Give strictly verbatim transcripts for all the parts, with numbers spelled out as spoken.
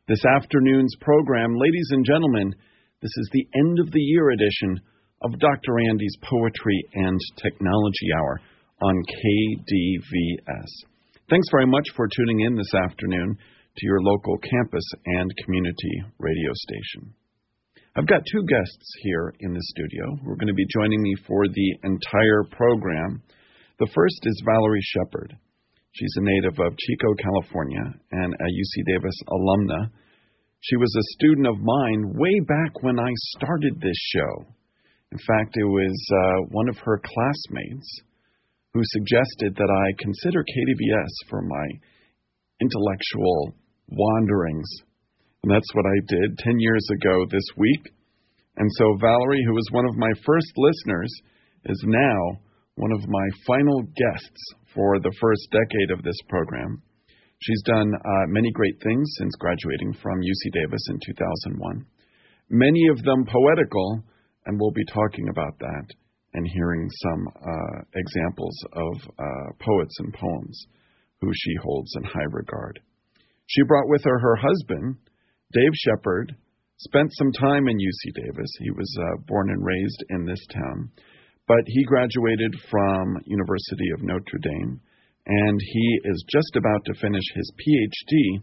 This afternoon's program, ladies and gentlemen, this is the end of the year edition of Doctor Andy's Poetry and Technology Hour on K D V S. Thanks very much for tuning in this afternoon to your local campus and community radio station. I've got two guests here in the studio who are going to be joining me for the entire program. The first is Valerie Shepard. She's a native of Chico, California, and a U C Davis alumna. She was a student of mine way back when I started this show. In fact, it was uh, one of her classmates who suggested that I consider K D V S for my intellectual wanderings. And that's what I did ten years ago this week. And so Valerie, who was one of my first listeners, is now one of my final guests for the first decade of this program. She's done uh, many great things since graduating from U C Davis in two thousand one. Many of them poetical, and we'll be talking about that and hearing some uh, examples of uh, poets and poems who she holds in high regard. She brought with her her husband, Dave Shepard, spent some time in U C Davis. He was uh, born and raised in this town, but he graduated from University of Notre Dame, and he is just about to finish his P H D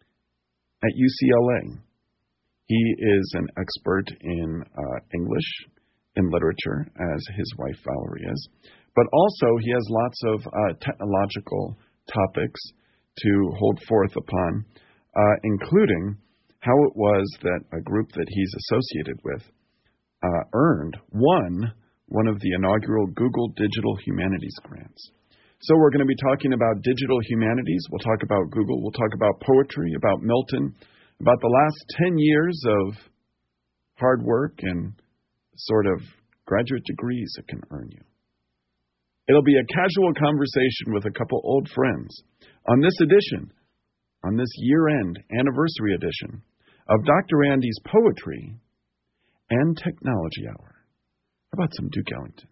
at U C L A. He is an expert in uh, English, in literature, as his wife Valerie is, but also he has lots of uh, technological topics to hold forth upon, uh, including how it was that a group that he's associated with uh, earned, won, one of the inaugural Google Digital Humanities grants. So we're going to be talking about digital humanities. We'll talk about Google. We'll talk about poetry, about Milton, about the last ten years of hard work and sort of graduate degrees it can earn you. It'll be a casual conversation with a couple old friends on this edition, on this year-end anniversary edition of Doctor Andy's Poetry and Technology Hour. How about some Duke Ellington?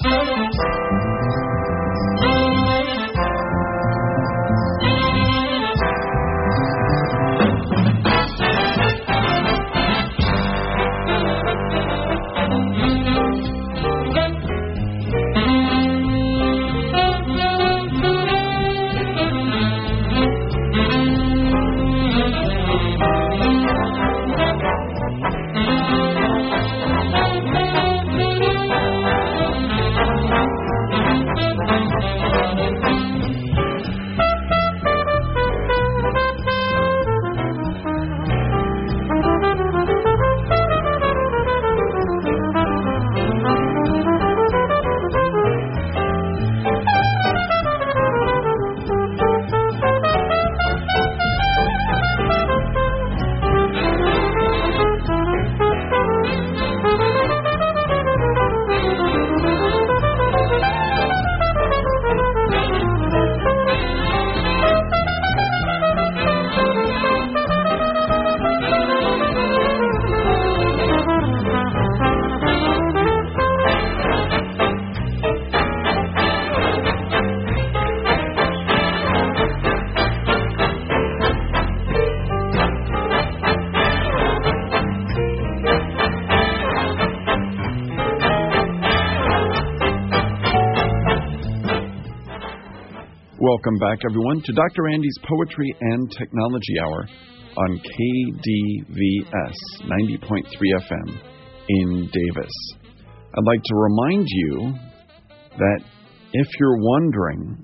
Welcome back, everyone, to Doctor Andy's Poetry and Technology Hour on K D V S ninety point three F M in Davis. I'd like to remind you that if you're wondering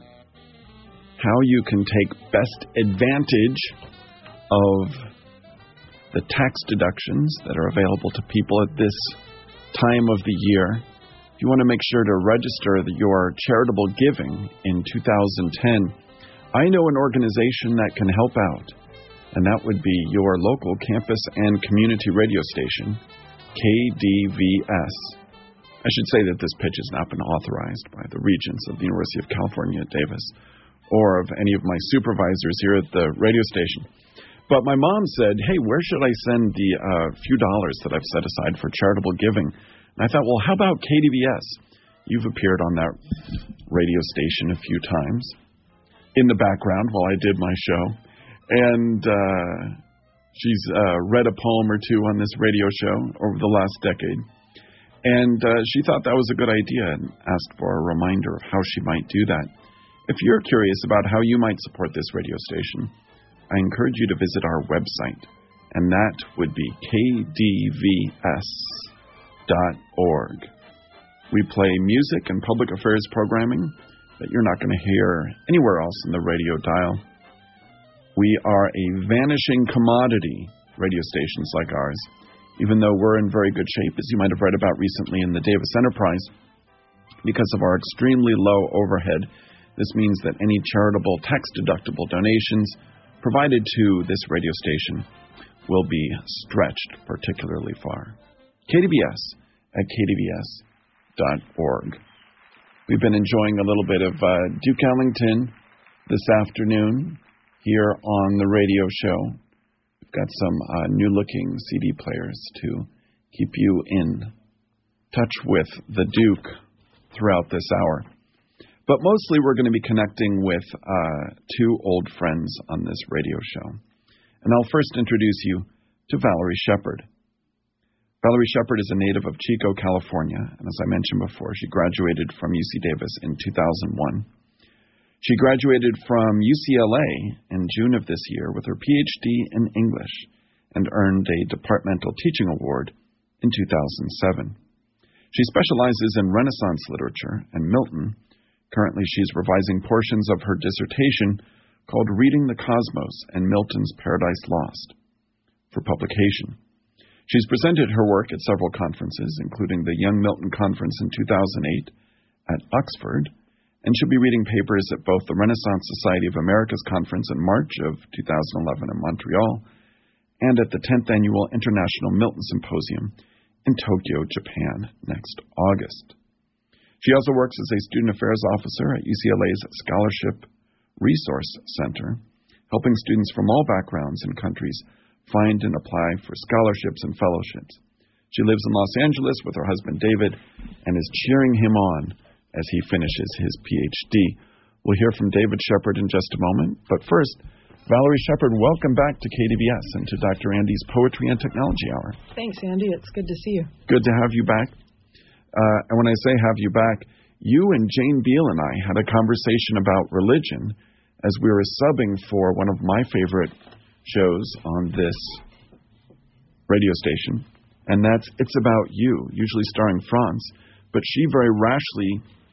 how you can take best advantage of the tax deductions that are available to people at this time of the year, you want to make sure to register your charitable giving in two thousand ten. I know an organization that can help out, and that would be your local campus and community radio station, K D V S. I should say that this pitch has not been authorized by the regents of the University of California at Davis or of any of my supervisors here at the radio station. But my mom said, hey, where should I send the uh, few dollars that I've set aside for charitable giving? And I thought, well, how about K D V S? You've appeared on that radio station a few times in the background while I did my show. And uh, She's uh, read a poem or two on this radio show over the last decade. And uh, she thought that was a good idea and asked for a reminder of how she might do that. If you're curious about how you might support this radio station, I encourage you to visit our website, and that would be k d v s dot org. We play music and public affairs programming that you're not going to hear anywhere else in the radio dial. We are a vanishing commodity, radio stations like ours, even though we're in very good shape, as you might have read about recently in the Davis Enterprise. Because of our extremely low overhead, this means that any charitable tax-deductible donations provided to this radio station will be stretched particularly far. K D V S at k d v s dot org. We've been enjoying a little bit of uh, Duke Ellington this afternoon here on the radio show. We've got some uh, new-looking C D players to keep you in touch with the Duke throughout this hour. But mostly we're going to be connecting with uh, two old friends on this radio show. And I'll first introduce you to Valerie Shepard. Valerie Shepard is a native of Chico, California, and as I mentioned before, she graduated from U C Davis in two thousand one. She graduated from U C L A in June of this year with her P H D in English and earned a Departmental Teaching Award in two thousand seven. She specializes in Renaissance literature and Milton. Currently, she's revising portions of her dissertation called Reading the Cosmos and Milton's Paradise Lost for publication. She's presented her work at several conferences, including the Young Milton Conference in two thousand eight at Oxford, and she'll be reading papers at both the Renaissance Society of America's Conference in March of two thousand eleven in Montreal and at the tenth Annual International Milton Symposium in Tokyo, Japan, next August. She also works as a Student Affairs Officer at U C L A's Scholarship Resource Center, helping students from all backgrounds and countries find and apply for scholarships and fellowships. She lives in Los Angeles with her husband David and is cheering him on as he finishes his P H D. We'll hear from David Shepard in just a moment, but first, Valerie Shepard, welcome back to K D V S and to Doctor Andy's Poetry and Technology Hour. Thanks, Andy. It's good to see you. Good to have you back. Uh, and when I say have you back, you and Jane Beal and I had a conversation about religion as we were subbing for one of my favorite shows on this radio station, and that's It's About You, usually starring Franz. But she very rashly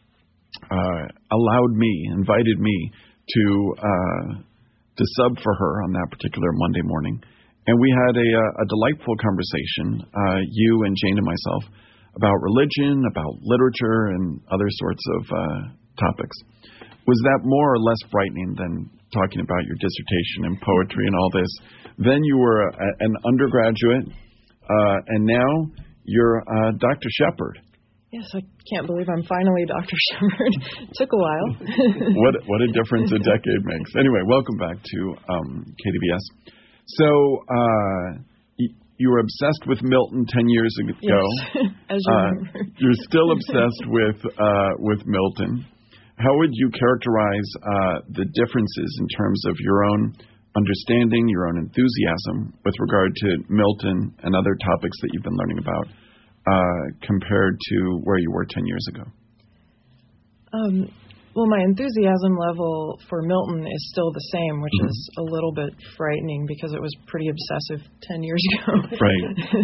uh, allowed me, invited me to uh, to sub for her on that particular Monday morning. And we had a, a delightful conversation, uh, you and Jane and myself, about religion, about literature, and other sorts of uh, topics. Was that more or less frightening than talking about your dissertation and poetry and all this? Then you were a, an undergraduate, uh, and now you're uh, Doctor Shepard. Yes, I can't believe I'm finally Doctor Shepard. It took a while. what what a difference a decade makes. Anyway, welcome back to um, K D V S. So, uh, you were obsessed with Milton ten years ago. Yes, as you uh, remember. You're still obsessed with uh, with Milton. How would you characterize uh, the differences in terms of your own understanding, your own enthusiasm with regard to Milton and other topics that you've been learning about uh, compared to where you were ten years ago? Um, well, my enthusiasm level for Milton is still the same, which mm-hmm. is a little bit frightening because it was pretty obsessive ten years ago. Right.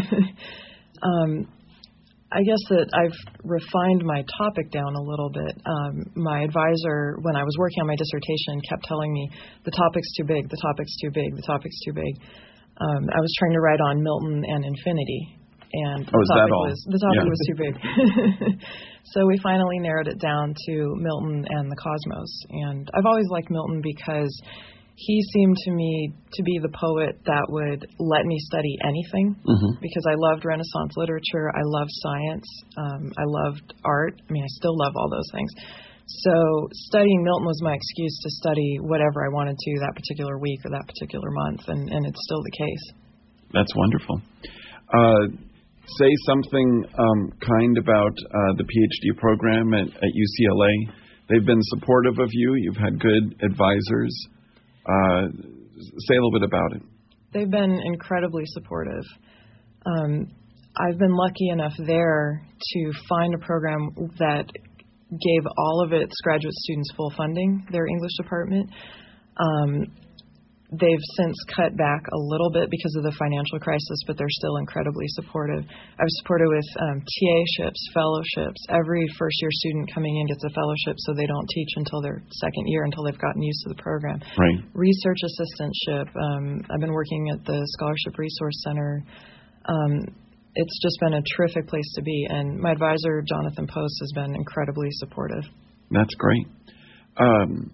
um, I guess that I've refined my topic down a little bit. Um, my advisor, when I was working on my dissertation, kept telling me, the topic's too big, the topic's too big, the topic's too big. Um, I was trying to write on Milton and infinity. And oh, is that all? Was, the topic yeah. was too big. So we finally narrowed it down to Milton and the cosmos. And I've always liked Milton because he seemed to me to be the poet that would let me study anything, mm-hmm. because I loved Renaissance literature, I loved science, um, I loved art. I mean, I still love all those things. So studying Milton was my excuse to study whatever I wanted to that particular week or that particular month, and, and it's still the case. That's wonderful. Uh, say something um, kind about uh, the P H D program at, at U C L A. They've been supportive of you. You've had good advisors. Uh, say a little bit about it. they've been incredibly supportive. Um, I've been lucky enough there to find a program that gave all of its graduate students full funding, their English department. Um, they've since cut back a little bit because of the financial crisis, but they're still incredibly supportive. I've supported with um, T A-ships, fellowships. Every first-year student coming in gets a fellowship so they don't teach until their second year, until they've gotten used to the program. Right. Research assistantship. Um, I've been working at the Scholarship Resource Center. Um, it's just been a terrific place to be, and my advisor, Jonathan Post, has been incredibly supportive. That's great. Um,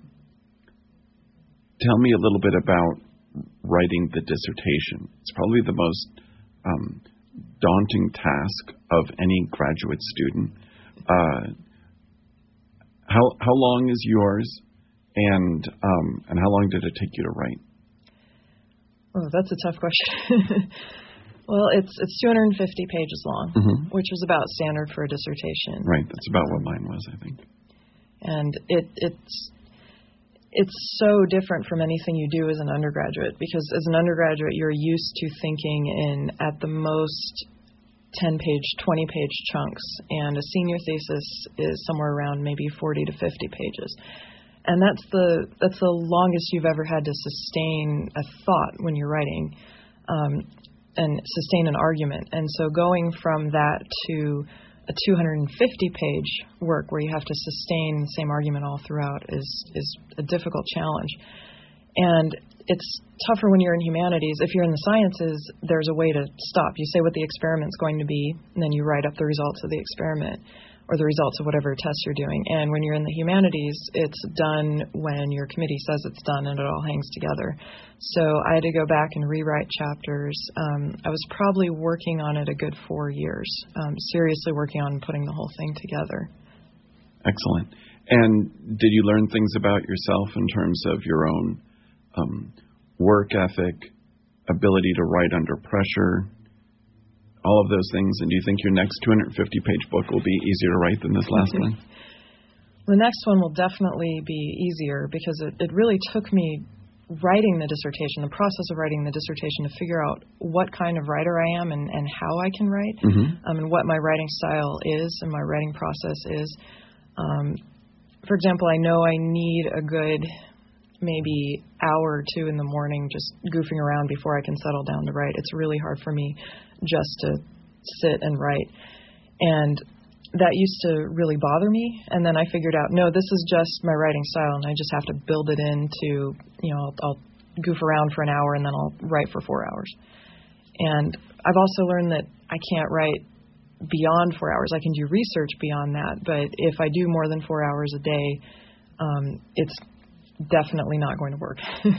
tell me a little bit about writing the dissertation. It's probably the most um, daunting task of any graduate student. Uh, how how long is yours, and um, and how long did it take you to write? Oh, that's a tough question. Well, it's it's two hundred fifty pages long, mm-hmm. which is about standard for a dissertation. Right, that's about what mine was, I think. And it it's it's so different from anything you do as an undergraduate, because as an undergraduate, you're used to thinking in at the most ten-page, twenty-page chunks, and a senior thesis is somewhere around maybe forty to fifty pages. And that's the that's the longest you've ever had to sustain a thought when you're writing. Um, and sustain an argument. And so going from that to a two hundred fifty page work where you have to sustain the same argument all throughout is is a difficult challenge. And it's tougher when you're in humanities. If you're in the sciences, there's a way to stop. You say what the experiment's going to be, and then you write up the results of the experiment or the results of whatever test you're doing. And when you're in the humanities, it's done when your committee says it's done, and it all hangs together. So I had to go back and rewrite chapters. Um, I was probably working on it a good four years, um, seriously working on putting the whole thing together. Excellent. And did you learn things about yourself in terms of your own um, work ethic, ability to write under pressure, all of those things? And do you think your next two hundred fifty page book will be easier to write than this last one? The next one will definitely be easier, because it, it really took me writing the dissertation, the process of writing the dissertation, to figure out what kind of writer I am and, and how I can write, mm-hmm. um, and what my writing style is and my writing process is. Um, for example, I know I need a good maybe hour or two in the morning just goofing around before I can settle down to write. It's really hard for me just to sit and write. And that used to really bother me. And then I figured out, no, this is just my writing style, and I just have to build it into, you know, I'll, I'll goof around for an hour and then I'll write for four hours. And I've also learned that I can't write beyond four hours. I can do research beyond that, but if I do more than four hours a day, um, it's definitely not going to work.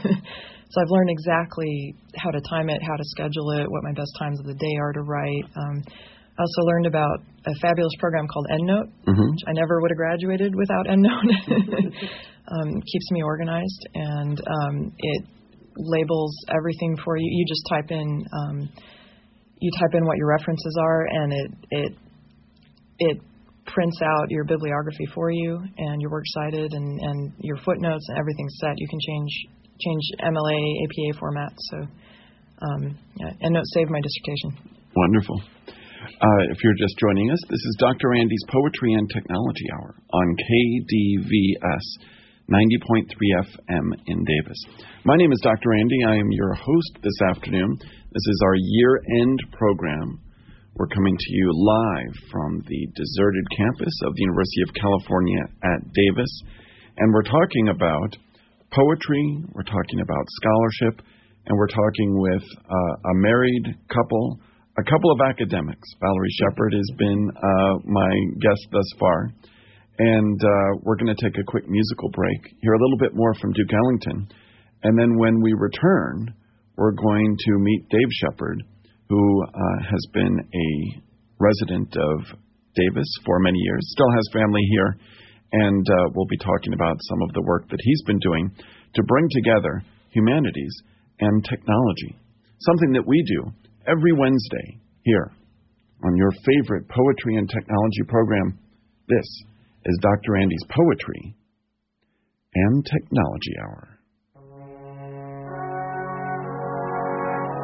So I've learned exactly how to time it, how to schedule it, what my best times of the day are to write. Um, I also learned about a fabulous program called EndNote, mm-hmm. which I never would have graduated without EndNote. um, keeps me organized, and um, it labels everything for you. You just type in um, you type in what your references are, and it it it prints out your bibliography for you and your works cited and, and your footnotes, and everything's set. You can change change M L A, A P A formats. So um, yeah, EndNote saved my dissertation. Wonderful. Uh, if you're just joining us, this is Doctor Andy's Poetry and Technology Hour on K D V S ninety point three F M in Davis. My name is Doctor Andy. I am your host this afternoon. This is our year-end program. We're coming to you live from the deserted campus of the University of California at Davis, and we're talking about poetry, we're talking about scholarship, and we're talking with uh, a married couple, a couple of academics. Valerie Shepard has been uh, my guest thus far, and uh, we're going to take a quick musical break, hear a little bit more from Duke Ellington, and then when we return, we're going to meet Dave Shepard, who uh, has been a resident of Davis for many years, still has family here, and uh, we'll be talking about some of the work that he's been doing to bring together humanities and technology, something that we do every Wednesday here on your favorite poetry and technology program. This is Doctor Andy's Poetry and Technology Hour.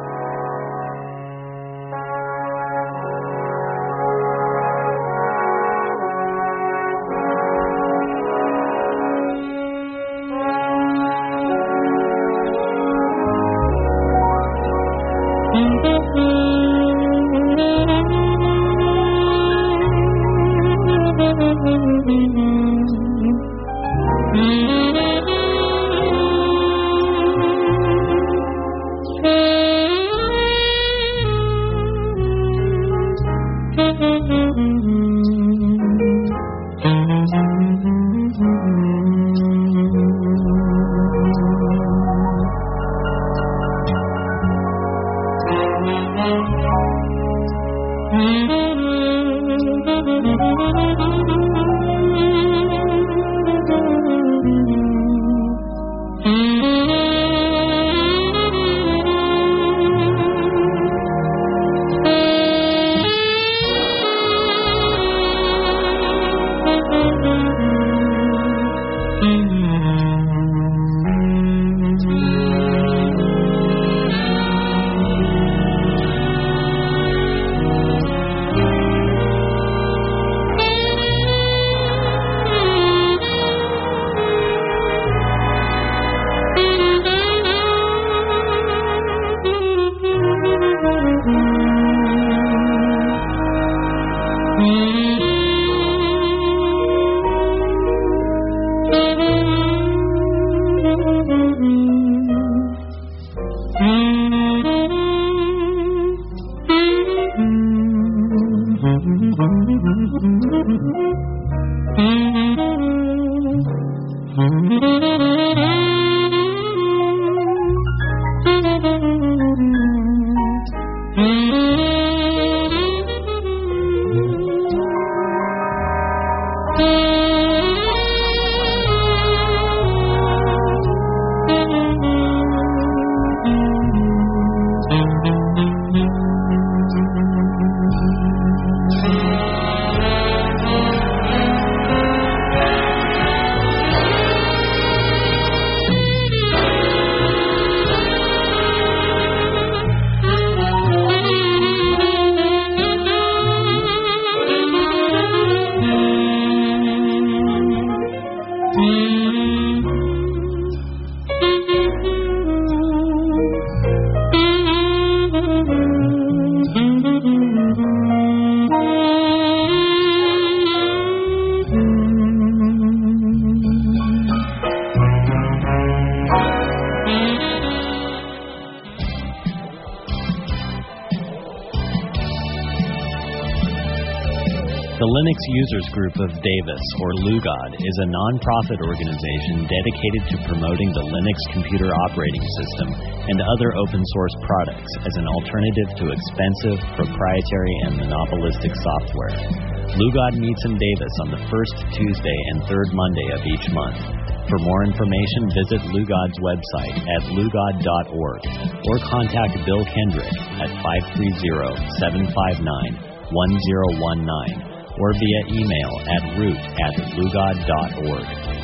The Linux Users Group of Davis, or Lugod, is a non-profit organization dedicated to promoting the Linux computer operating system and other open-source products as an alternative to expensive, proprietary, and monopolistic software. Lugod meets in Davis on the first Tuesday and third Monday of each month. For more information, visit Lugod's website at lugod dot org or contact Bill Kendrick at five three zero, seven five nine, one zero one nine. Or via email at root at lugod dot org.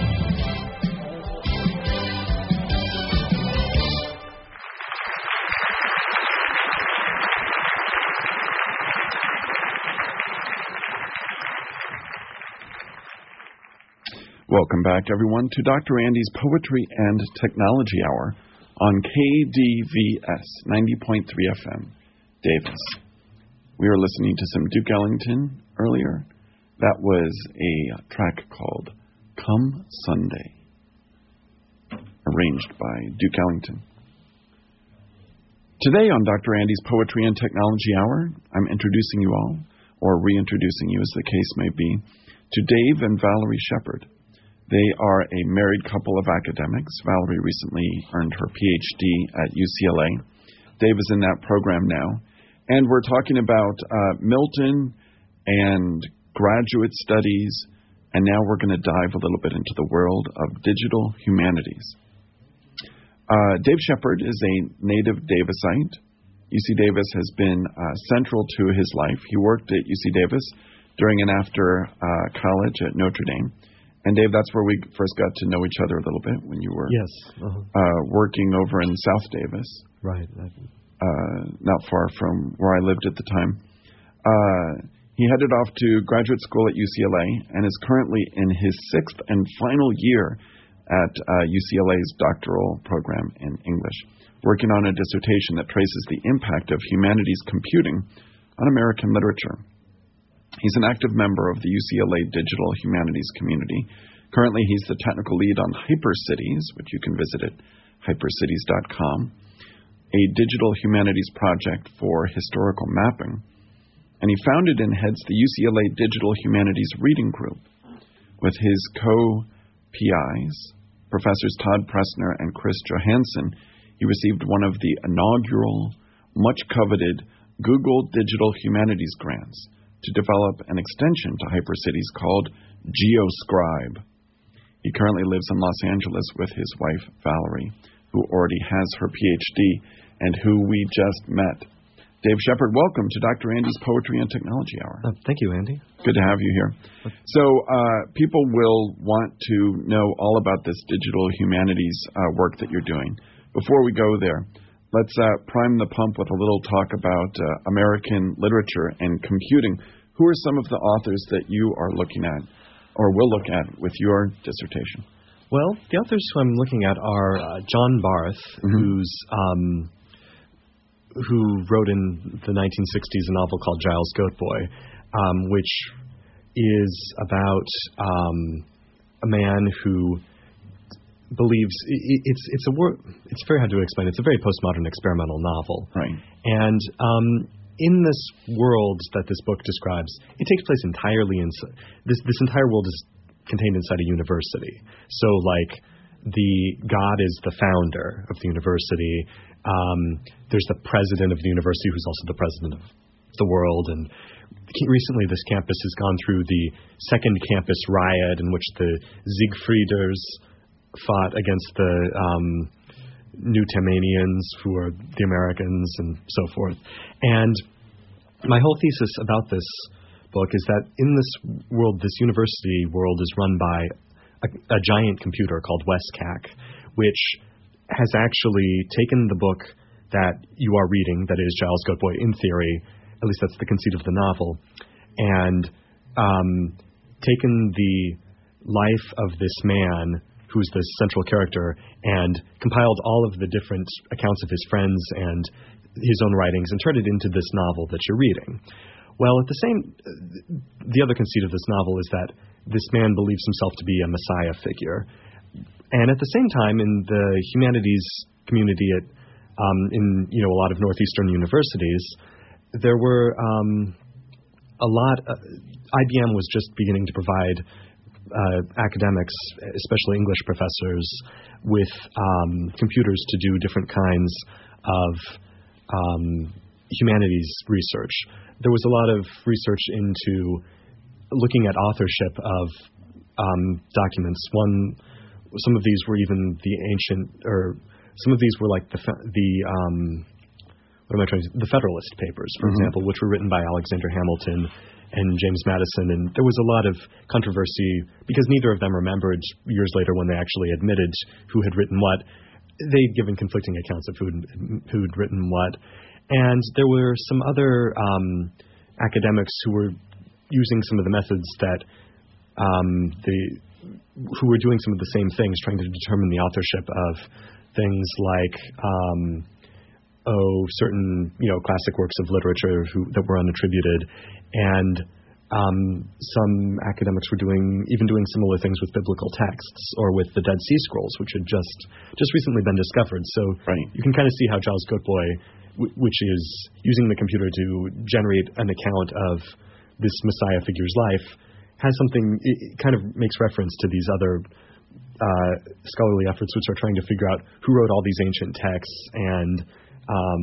Welcome back, everyone, to Doctor Andy's Poetry and Technology Hour on K D V S ninety point three F M, Davis. We were listening to some Duke Ellington earlier. That was a track called Come Sunday, arranged by Duke Ellington. Today on Doctor Andy's Poetry and Technology Hour, I'm introducing you all, or reintroducing you as the case may be, to Dave and Valerie Shepard. They are a married couple of academics. Valerie recently earned her P H D at U C L A. Dave is in that program now. And we're talking about uh, Milton and graduate studies, and now we're going to dive a little bit into the world of digital humanities. Uh, Dave Shepard is a native Davisite. U C Davis has been uh, central to his life. He worked at U C Davis during and after uh, college at Notre Dame. And Dave, that's where we first got to know each other a little bit when you were yes. uh-huh. uh, working over in South Davis. Right. Uh, not far from where I lived at the time. Uh, he headed off to graduate school at U C L A and is currently in his sixth and final year at uh, U C L A's doctoral program in English, working on a dissertation that traces the impact of humanities computing on American literature. He's an active member of the U C L A Digital Humanities community. Currently, he's the technical lead on Hypercities, which you can visit at hypercities dot com. A digital humanities project for historical mapping. And he founded and heads the U C L A Digital Humanities Reading Group. With his co-P Is, Professors Todd Pressner and Chris Johansson, he received one of the inaugural much coveted Google Digital Humanities grants to develop an extension to Hypercities called GeoScribe. He currently lives in Los Angeles with his wife, Valerie, who already has her P H D and who we just met. Dave Shepard, welcome to Doctor Andy's Poetry and Technology Hour. Uh, thank you, Andy. Good to have you here. So uh, people will want to know all about this digital humanities uh, work that you're doing. Before we go there, let's uh, prime the pump with a little talk about uh, American literature and computing. Who are some of the authors that you are looking at or will look at with your dissertation? Well, the authors who I'm looking at are uh, John Barth, mm-hmm. who's um, who wrote in the nineteen sixties a novel called Giles Goatboy, um, which is about um, a man who believes it, it's it's a wor- it's very hard to explain. It's a very postmodern experimental novel, right? And um, in this world that this book describes, it takes place entirely in this. This entire world is contained inside a university. So, like, the God is the founder of the university. Um, there's the president of the university, who's also the president of the world. And recently, this campus has gone through the second campus riot, in which the Siegfrieders fought against the um, Newtonians, who are the Americans, and so forth. And my whole thesis about this book is that in this world, this university world is run by a, a giant computer called WESCAC, which has actually taken the book that you are reading, that is Giles Goatboy, in theory, at least that's the conceit of the novel, and um, taken the life of this man, who's the central character, and compiled all of the different accounts of his friends and his own writings and turned it into this novel that you're reading. Well, at the same, the other conceit of this novel is that this man believes himself to be a messiah figure. And at the same time, in the humanities community at, um, in, you know, a lot of Northeastern universities, there were um, a lot, uh, I B M was just beginning to provide uh, academics, especially English professors, with um, computers to do different kinds of um, humanities research. There was a lot of research into looking at authorship of um, documents. One, some of these were even the ancient, or some of these were like the the um, what am I trying to say? The Federalist Papers, for mm-hmm. example, which were written by Alexander Hamilton and James Madison, and there was a lot of controversy because neither of them remembered years later when they actually admitted who had written what. They'd given conflicting accounts of who who'd written what. And there were some other um, academics who were using some of the methods that um, the who were doing some of the same things, trying to determine the authorship of things like um, oh certain you know classic works of literature who, that were unattributed, and um, some academics were doing even doing similar things with biblical texts or with the Dead Sea Scrolls, which had just just recently been discovered. So right. You can kind of see how Giles Goatboy, which is using the computer to generate an account of this Messiah figure's life, has something, it kind of makes reference to these other uh, scholarly efforts which are trying to figure out who wrote all these ancient texts and um,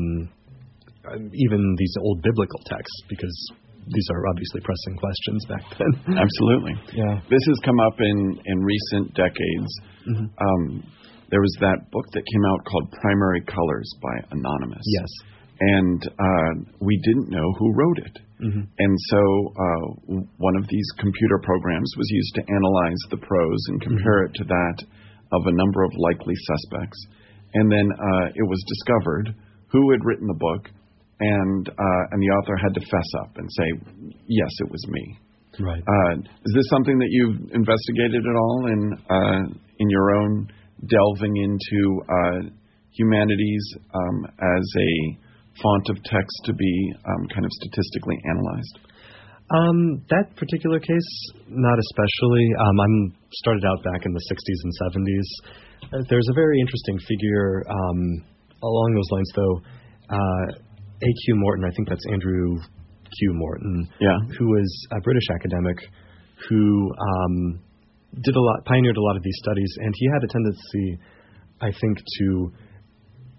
even these old biblical texts, because these are obviously pressing questions back then. Absolutely. Yeah. This has come up in, in recent decades. Mm-hmm. Um, There was that book that came out called Primary Colors by Anonymous. Yes. And uh, we didn't know who wrote it. Mm-hmm. And so uh, one of these computer programs was used to analyze the prose and compare mm-hmm. it to that of a number of likely suspects. And then uh, it was discovered who had written the book, and uh, and the author had to fess up and say, yes, it was me. Right. Uh, is this something that you've investigated at all in uh, in your own delving into uh, humanities um, as a font of text to be um, kind of statistically analyzed? Um, that particular case, not especially. Um, I'm started out back in the sixties and seventies. Uh, there's a very interesting figure um, along those lines, though. Uh, A Q Morton, I think that's Andrew Q Morton, yeah. who was a British academic who um, did a lot, pioneered a lot of these studies, and he had a tendency, I think, to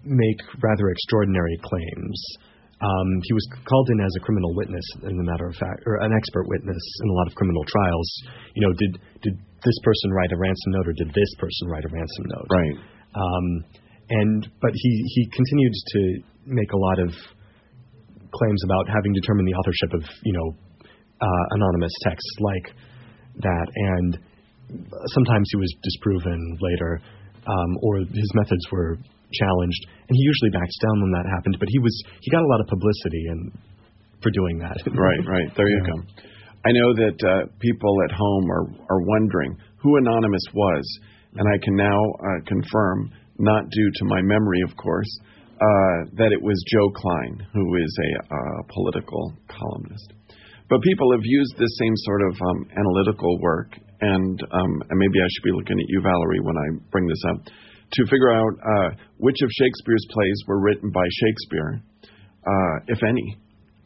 make rather extraordinary claims. Um, he was called in as a criminal witness, in a matter of fact, or an expert witness in a lot of criminal trials. You know, did did this person write a ransom note, or did this person write a ransom note? Right. Um, and but he he continued to make a lot of claims about having determined the authorship of you know uh, anonymous texts like that, and sometimes he was disproven later, um, or his methods were challenged, and he usually backs down when that happened. But he was he got a lot of publicity and for doing that. Right, right. There you yeah. go. I know that uh, people at home are are wondering who Anonymous was, and I can now uh, confirm, not due to my memory, of course, uh, that it was Joe Klein, who is a uh, political columnist. But people have used this same sort of um, analytical work, and, um, and maybe I should be looking at you, Valerie, when I bring this up, to figure out uh, which of Shakespeare's plays were written by Shakespeare, uh, if any.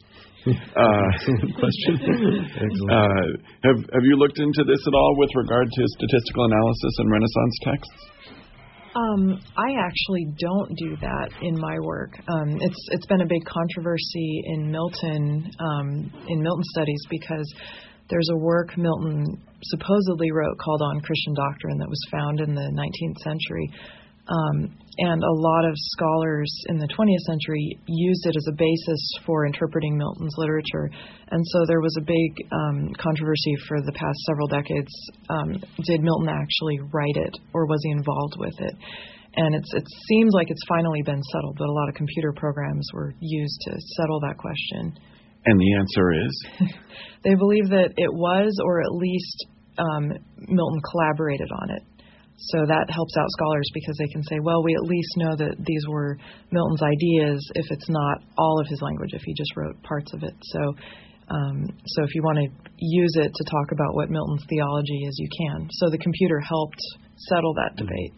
Uh, question. uh, have Have you looked into this at all with regard to statistical analysis in Renaissance texts? Um, I actually don't do that in my work. Um, it's it's been a big controversy in Milton um, in Milton studies because there's a work Milton supposedly wrote called On Christian Doctrine that was found in the nineteenth century. Um, and a lot of scholars in the twentieth century used it as a basis for interpreting Milton's literature. And so there was a big um, controversy for the past several decades. Um, did Milton actually write it, or was he involved with it? And it's, it seems like it's finally been settled, but a lot of computer programs were used to settle that question. And the answer is? They believe that it was, or at least um, Milton collaborated on it. So that helps out scholars because they can say, well, we at least know that these were Milton's ideas if it's not all of his language, if he just wrote parts of it. So um, so if you want to use it to talk about what Milton's theology is, you can. So the computer helped settle that debate.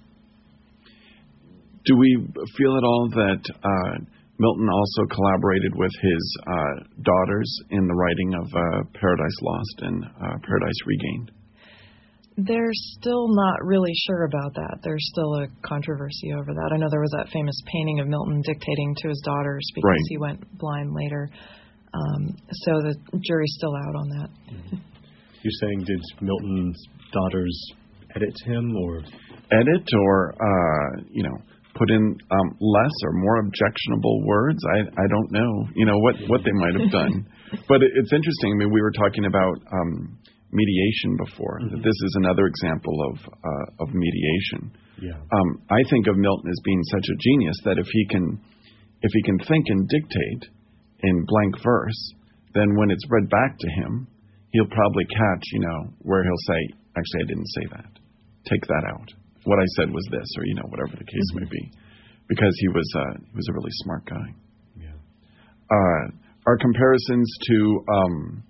Do we feel at all that uh, Milton also collaborated with his uh, daughters in the writing of uh, Paradise Lost and uh, Paradise Regained? They're still not really sure about that. There's still a controversy over that. I know there was that famous painting of Milton dictating to his daughters because right. he went blind later. Um, so the jury's still out on that. You're saying, did Milton's daughters edit him, or edit, or uh, you know, put in um, less or more objectionable words? I I don't know. You know what what they might have done. But it, it's interesting. I mean, we were talking about Um, mediation before. Mm-hmm. This is another example of uh, of mediation. Yeah. Um, I think of Milton as being such a genius that if he can if he can think and dictate in blank verse, then when it's read back to him, he'll probably catch, you know, where he'll say, actually, I didn't say that. Take that out. What I said was this, or you know, whatever the case mm-hmm. may be, because he was uh, he was a really smart guy. Yeah. Uh, our comparisons to um,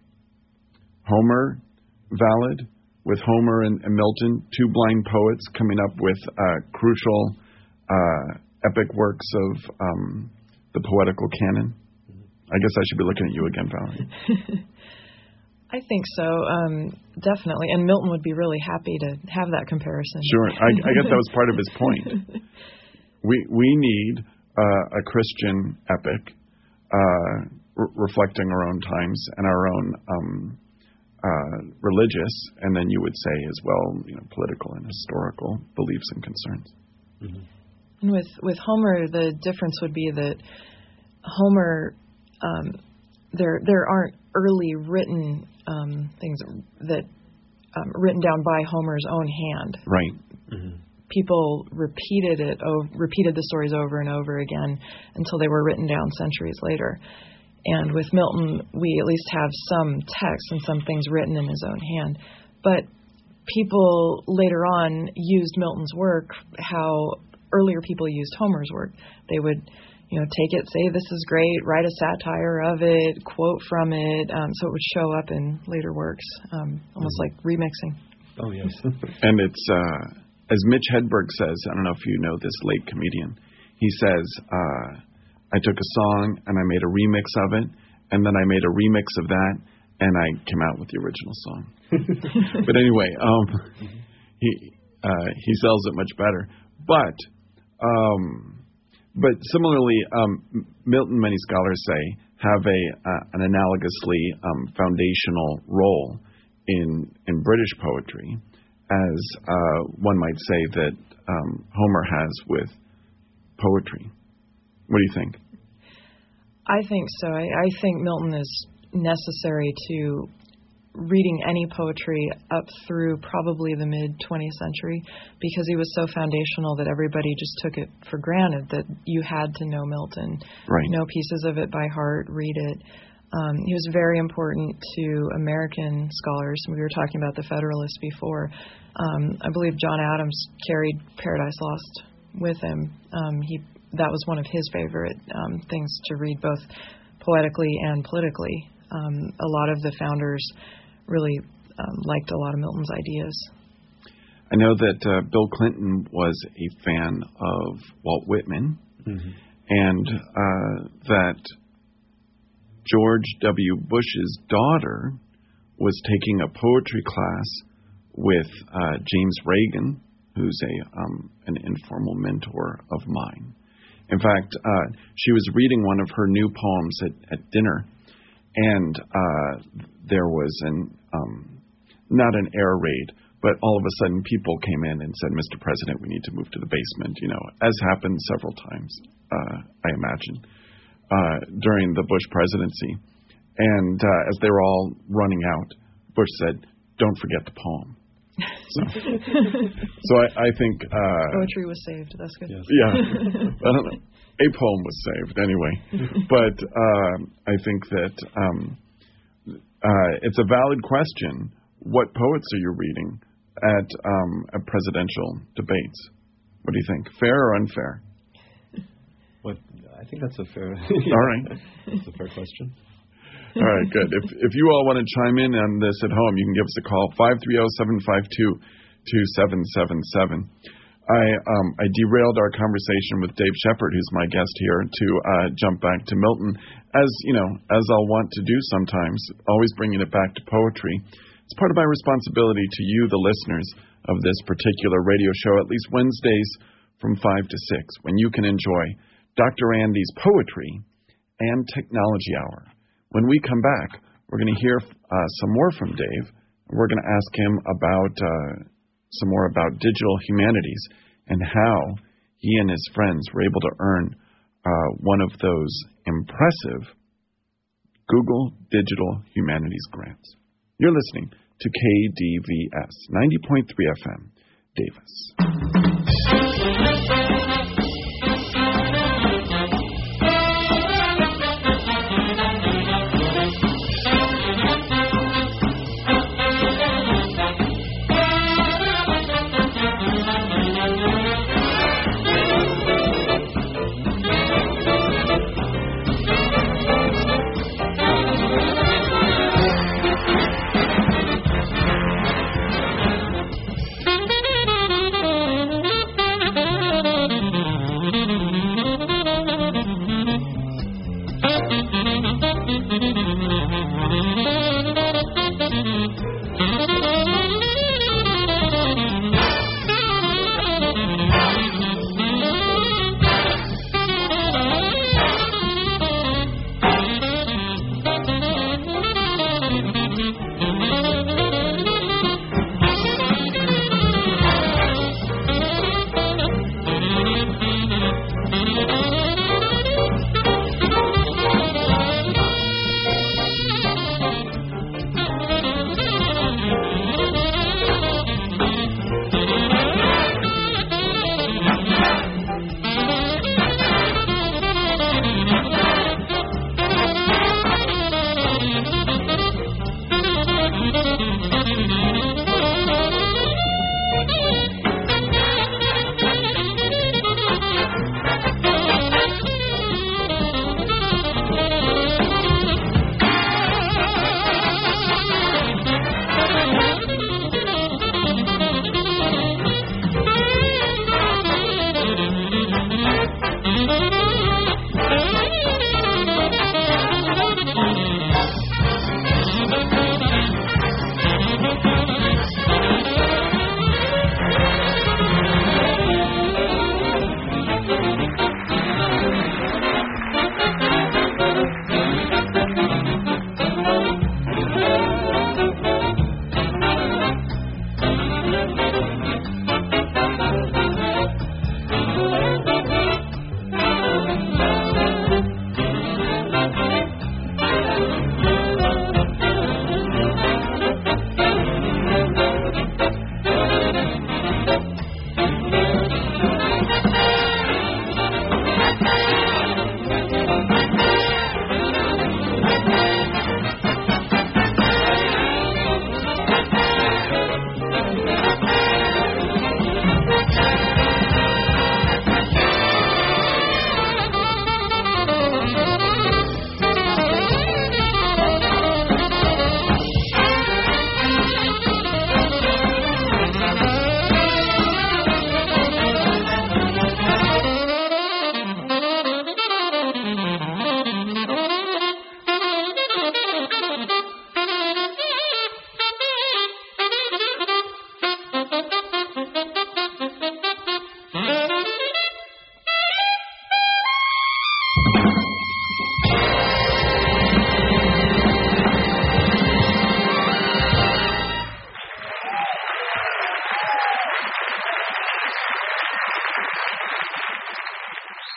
Homer valid, with Homer and, and Milton, two blind poets coming up with uh, crucial uh, epic works of um, the poetical canon? I guess I should be looking at you again, Valerie. I think so, um, definitely. And Milton would be really happy to have that comparison. Sure. I, I guess that was part of his point. We we need uh, a Christian epic uh, re- reflecting our own times and our own um Uh, religious, and then you would say as well, you know, political and historical beliefs and concerns. Mm-hmm. And with with Homer, the difference would be that Homer, um, there there aren't early written um, things that um, written down by Homer's own hand. Right. Mm-hmm. People repeated it, o- repeated the stories over and over again until they were written down centuries later. And with Milton, we at least have some text and some things written in his own hand. But people later on used Milton's work how earlier people used Homer's work. They would, you know, take it, say this is great, write a satire of it, quote from it, um, so it would show up in later works, um, almost mm-hmm. like remixing. Oh, yes. And it's, uh, as Mitch Hedberg says, I don't know if you know this late comedian, he says, uh, I took a song and I made a remix of it, and then I made a remix of that, and I came out with the original song. But anyway, um, he uh, he sells it much better. But um, But similarly, um, Milton, many scholars say, have a uh, an analogously um, foundational role in in British poetry, as uh, one might say that um, Homer has with poetry. What do you think? I think so. I, I think Milton is necessary to reading any poetry up through probably the mid-twentieth century, because he was so foundational that everybody just took it for granted that you had to know Milton, right. know pieces of it by heart, read it. Um, he was very important to American scholars. We were talking about the Federalists before. Um, I believe John Adams carried Paradise Lost with him. Um, he that was one of his favorite um, things to read, both poetically and politically. Um, a lot of the founders really um, liked a lot of Milton's ideas. I know that uh, Bill Clinton was a fan of Walt Whitman, mm-hmm. and uh, that George W. Bush's daughter was taking a poetry class with uh, James Reagan, who's a um, an informal mentor of mine. In fact, uh, she was reading one of her new poems at, at dinner, and uh, there was an um, not an air raid, but all of a sudden people came in and said, "Mister President, we need to move to the basement," you know, as happened several times, uh, I imagine, uh, during the Bush presidency. And uh, as they were all running out, Bush said, "Don't forget the poem." So, so I, I think... Uh, Poetry was saved. That's good. Yes. Yeah. I don't know. A poem was saved anyway. But uh, I think that um, uh, it's a valid question. What poets are you reading at, um, at presidential debates? What do you think? Fair or unfair? What, I think that's a fair... All right. That's a fair question. All right, good. If if you all want to chime in on this at home, you can give us a call, five three zero, seven five two, two seven seven seven. I um, I derailed our conversation with Dave Shepard, who's my guest here, to uh, jump back to Milton, as you know, as I'll want to do sometimes, always bringing it back to poetry. It's part of my responsibility to you, the listeners of this particular radio show, at least Wednesdays from five to six, when you can enjoy Doctor Andy's Poetry and Technology Hour. When we come back, we're going to hear uh, some more from Dave. We're going to ask him about uh, some more about digital humanities and how he and his friends were able to earn uh, one of those impressive Google Digital Humanities grants. You're listening to K D V S ninety point three F M, Davis.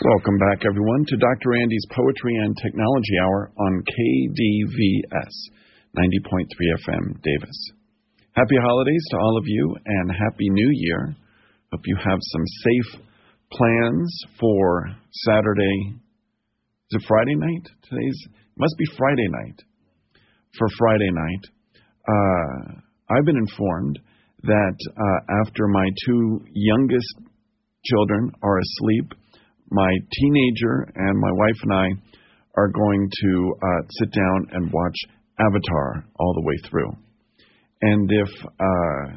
Welcome back, everyone, to Doctor Andy's Poetry and Technology Hour on K D V S, ninety point three F M, Davis. Happy holidays to all of you, and Happy New Year. Hope you have some safe plans for Saturday. Is it Friday night? Today's must be Friday night. For Friday night, uh, I've been informed that uh, after my two youngest children are asleep, my teenager and my wife and I are going to uh, sit down and watch Avatar all the way through. And if uh,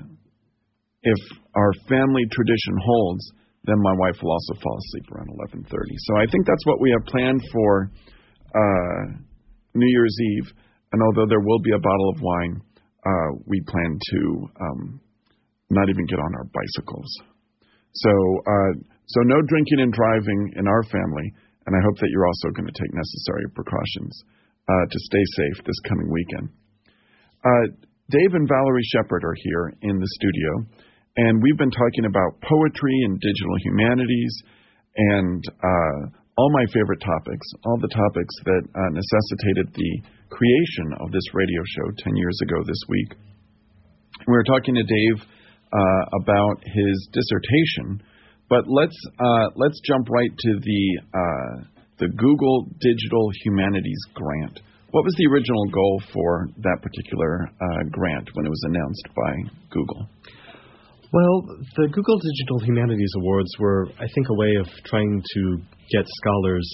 if our family tradition holds, then my wife will also fall asleep around eleven thirty. So I think that's what we have planned for uh, New Year's Eve. And although there will be a bottle of wine, uh, we plan to um, not even get on our bicycles. So, uh, so no drinking and driving in our family, and I hope that you're also going to take necessary precautions uh, to stay safe this coming weekend. Uh, Dave and Valerie Shepard are here in the studio, and we've been talking about poetry and digital humanities and uh, all my favorite topics, all the topics that uh, necessitated the creation of this radio show ten years ago this week. We were talking to Dave uh, about his dissertation, but let's uh, let's jump right to the uh, the Google Digital Humanities Grant. What was the original goal for that particular uh, grant when it was announced by Google? Well, the Google Digital Humanities Awards were, I think, a way of trying to get scholars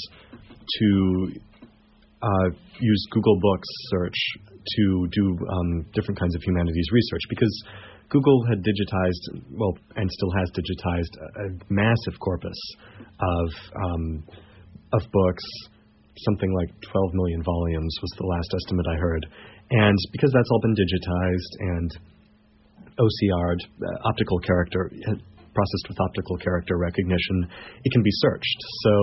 to uh, use Google Books search to do um, different kinds of humanities research, because Google had digitized, well, and still has digitized, a, a massive corpus of um, of books. Something like twelve million volumes was the last estimate I heard. And because that's all been digitized and O C R'd, uh, optical character, processed with optical character recognition, it can be searched. So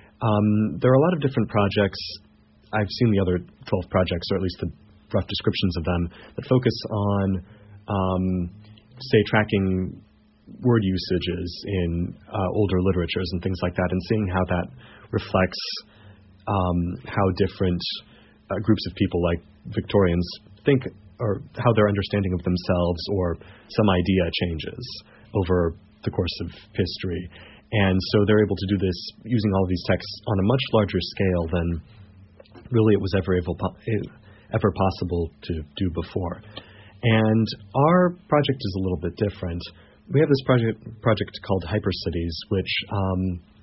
um, there are a lot of different projects. I've seen the other twelve projects, or at least the rough descriptions of them, that focus on, um, say, tracking word usages in uh, older literatures and things like that, and seeing how that reflects Um, how different uh, groups of people, like Victorians, think, or how their understanding of themselves or some idea changes over the course of history. And so they're able to do this using all of these texts on a much larger scale than really it was ever able, ever possible to do before. And our project is a little bit different. We have this project project called Hypercities, which um,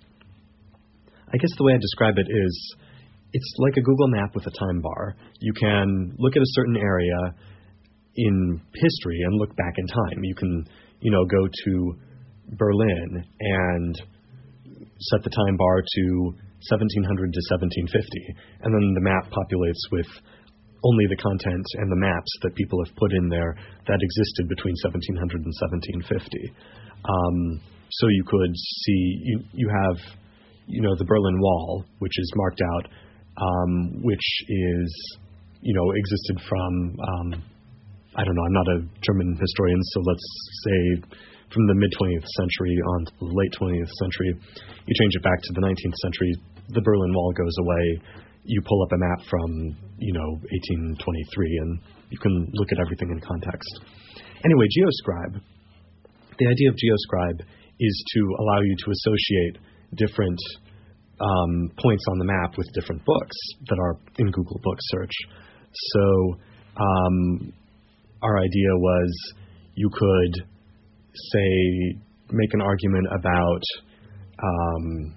I guess the way I describe it is it's like a Google map with a time bar. You can look at a certain area in history and look back in time. You can, you know, go to Berlin and set the time bar to seventeen hundred to seventeen fifty, and then the map populates with only the content and the maps that people have put in there that existed between seventeen hundred and seventeen fifty. Um, so you could see, you, you have, you know, the Berlin Wall, which is marked out, um, which is, you know, existed from, um, I don't know, I'm not a German historian, so let's say from the mid-twentieth century on to the late twentieth century. You change it back to the nineteenth century, the Berlin Wall goes away. You pull up a map from, you know, eighteen twenty-three, and you can look at everything in context. Anyway, GeoScribe, the idea of GeoScribe is to allow you to associate different um, points on the map with different books that are in Google Book Search. So um, our idea was you could, say, make an argument about um,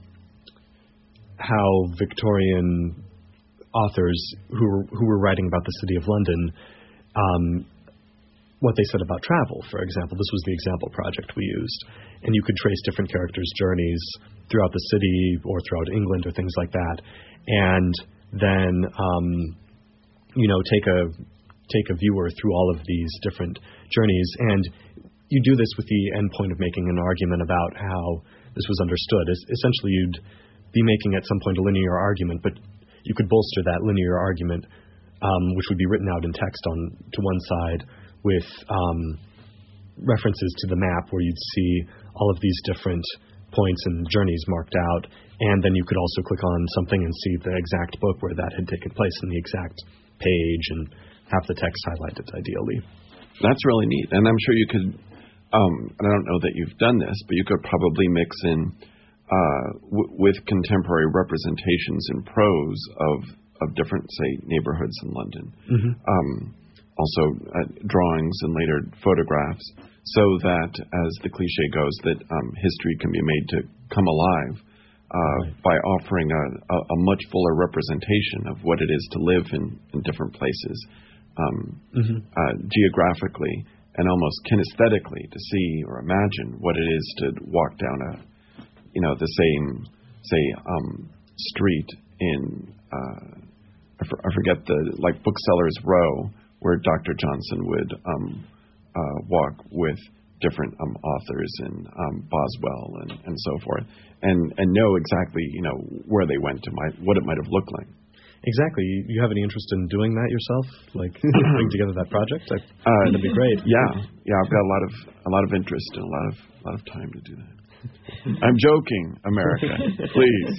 how Victorian authors who were, who were writing about the city of London, um, what they said about travel, for example. This was the example project we used. And you could trace different characters' journeys throughout the city or throughout England or things like that. And then, um, you know, take a take a viewer through all of these different journeys. And you do this with the end point of making an argument about how this was understood. Es- essentially, you'd be making at some point a linear argument, but you could bolster that linear argument, um, which would be written out in text on to one side, with um, references to the map, where you'd see all of these different points and journeys marked out, and then you could also click on something and see the exact book where that had taken place in the exact page and have the text highlighted ideally. That's really neat. And I'm sure you could, um, I don't know that you've done this, but you could probably mix in uh, w- with contemporary representations in prose of, of different, say, neighborhoods in London. Mm-hmm. Um, also uh, drawings and later photographs, so that, as the cliche goes, that um, history can be made to come alive uh, right. by offering a, a, a much fuller representation of what it is to live in, in different places, um, mm-hmm. uh, geographically and almost kinesthetically, to see or imagine what it is to walk down a, you know, the same, say, um, street in, uh, I, for, I forget the, like Booksellers Row, where Doctor Johnson would um, uh, walk with different um, authors and um, Boswell and, and so forth, and, and know exactly, you know, where they went to, might, what it might have looked like. Exactly. You have any interest in doing that yourself, like putting together that project? I, uh, that'd be great. Yeah, yeah. I've got a lot of a lot of interest and a lot of a lot of time to do that. I'm joking, America. Please.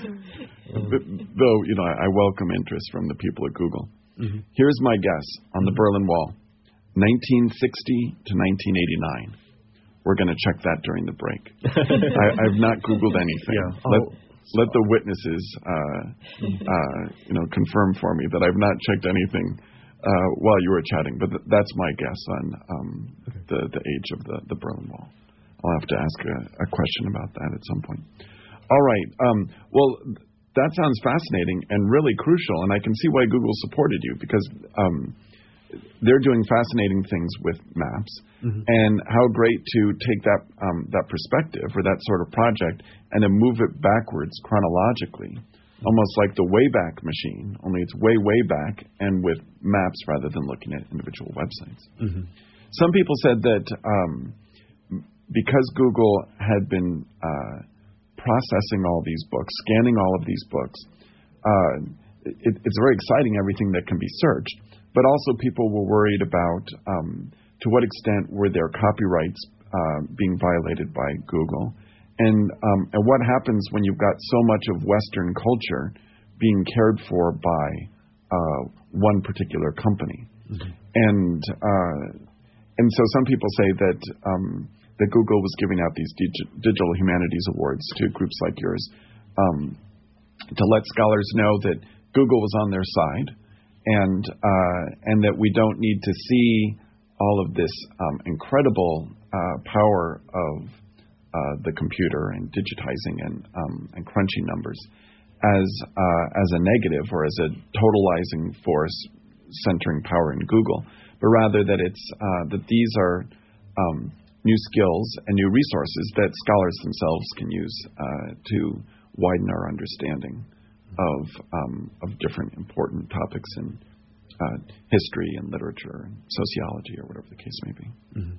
Though, you know, I, I welcome interest from the people at Google. Mm-hmm. Here's my guess on the Berlin Wall, nineteen sixty to nineteen eighty-nine. We're going to check that during the break. I, I've not Googled anything. Yeah. Oh, let, let the witnesses, uh, uh, you know, confirm for me that I've not checked anything uh, while you were chatting. But th- that's my guess on um, okay. the the age of the, the Berlin Wall. I'll have to ask a, a question about that at some point. All right. Um, well. That sounds fascinating and really crucial, and I can see why Google supported you, because um, they're doing fascinating things with maps, mm-hmm. and how great to take that um, that perspective or that sort of project and then move it backwards chronologically, mm-hmm. almost like the Wayback Machine, only it's way, way back and with maps rather than looking at individual websites. Mm-hmm. Some people said that um, because Google had been uh, processing all these books, scanning all of these books, uh, it, it's very exciting, everything that can be searched. But also people were worried about um, to what extent were their copyrights uh, being violated by Google. And, um, and what happens when you've got so much of Western culture being cared for by uh, one particular company. Mm-hmm. And, uh, and so some people say that um, that Google was giving out these dig- digital humanities awards to groups like yours um, to let scholars know that Google was on their side, and uh, and that we don't need to see all of this um, incredible uh, power of uh, the computer and digitizing and um, and crunching numbers as uh, as a negative or as a totalizing force centering power in Google, but rather that it's uh, that these are um, new skills and new resources that scholars themselves can use uh, to widen our understanding of um, of different important topics in uh, history and literature and sociology or whatever the case may be. Mm-hmm.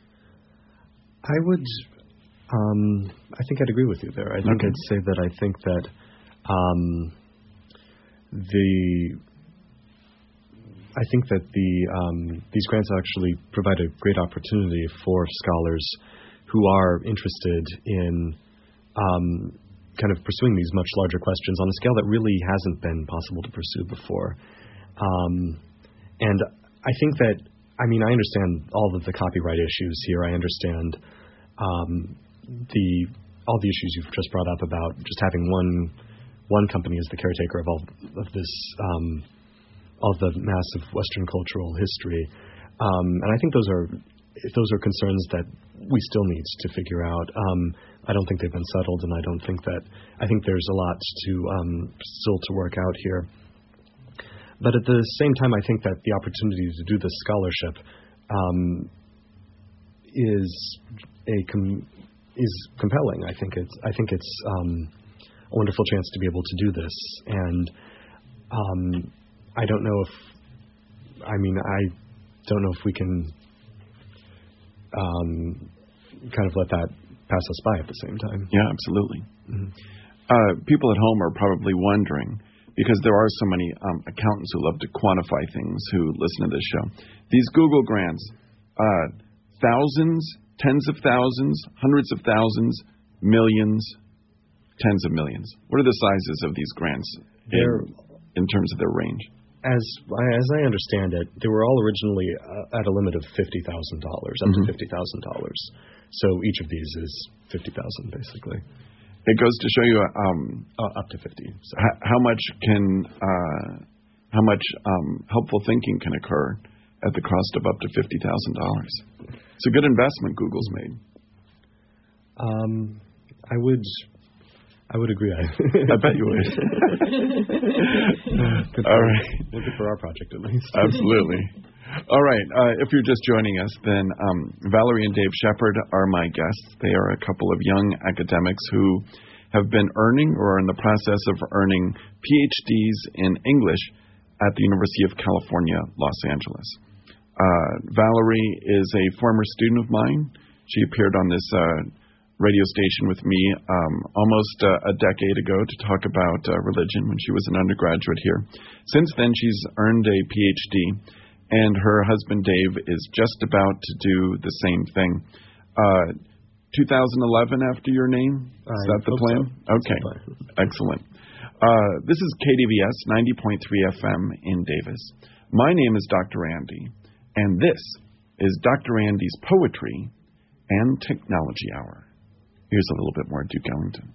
I would, um, I think I'd agree with you there. I think okay. I'd say that I think that um, the I think that the um, these grants actually provide a great opportunity for scholars who are interested in um, kind of pursuing these much larger questions on a scale that really hasn't been possible to pursue before. Um, and I think that, I mean, I understand all of the copyright issues here. I understand um, the all the issues you've just brought up about just having one one company as the caretaker of all of this. Um, of the massive Western cultural history. Um, and I think those are those are concerns that we still need to figure out. Um, I don't think they've been settled, and I don't think that, I think there's a lot to um, still to work out here. But at the same time, I think that the opportunity to do this scholarship um, is a com- is compelling. I think it's I think it's um, a wonderful chance to be able to do this, and um, I don't know if, I mean, I don't know if we can um, kind of let that pass us by at the same time. Yeah, absolutely. Mm-hmm. Uh, people at home are probably wondering, because there are so many um, accountants who love to quantify things who listen to this show. These Google grants, uh, thousands, tens of thousands, hundreds of thousands, millions, tens of millions? What are the sizes of these grants in, in terms of their range? As as I understand it, they were all originally uh, at a limit of fifty thousand dollars, up mm-hmm. to fifty thousand dollars. So each of these is fifty thousand, basically. It goes to show you um, uh, up to fifty. So. H- how much can uh, how much um, helpful thinking can occur at the cost of up to fifty thousand dollars? It's a good investment Google's made. Um, I would. I would agree. I bet you would. All right. Looking for our project, at least. Absolutely. All right. Uh, if you're just joining us, then um, Valerie and Dave Shepard are my guests. They are a couple of young academics who have been earning or are in the process of earning P H Ds in English at the University of California, Los Angeles. Uh, Valerie is a former student of mine. She appeared on this uh, radio station with me um, almost uh, a decade ago to talk about uh, religion when she was an undergraduate here. Since then, she's earned a P H D, and her husband Dave is just about to do the same thing. Uh, two thousand eleven after your name? Is I that the plan? So. Okay, excellent. Uh, this is K D V S ninety point three F M in Davis. My name is Doctor Andy, and this is Doctor Andy's Poetry and Technology Hour. Here's a little bit more Duke Ellington.